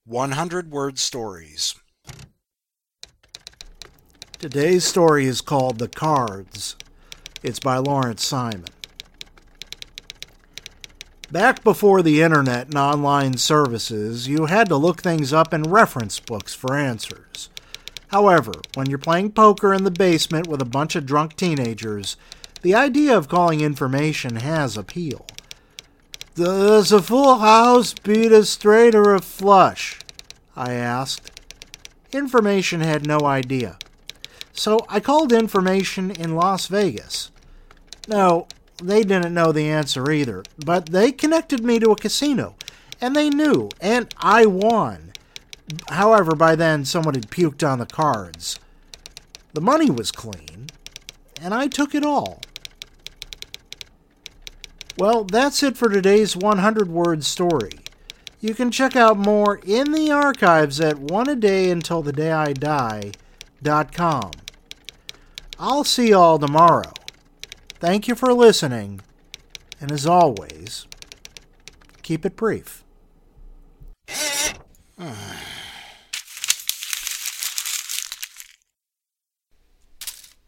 100-word stories. Today's story is called The Cards. It's by Lawrence Simon. Back before the internet and online services, you had to look things up in reference books for answers. However, when you're playing poker in the basement with a bunch of drunk teenagers, the idea of calling information has appeal. Does a full house beat a straight or a flush? I asked. Information had no idea. So I called information in Las Vegas. No, they didn't know the answer either, but they connected me to a casino, and they knew, and I won. However, by then someone had puked on the cards. The money was clean, and I took it all. Well, that's it for today's 100-word story. You can check out more in the archives at oneadayuntilthedayidie.com. I'll see y'all tomorrow. Thank you for listening, and as always, keep it brief.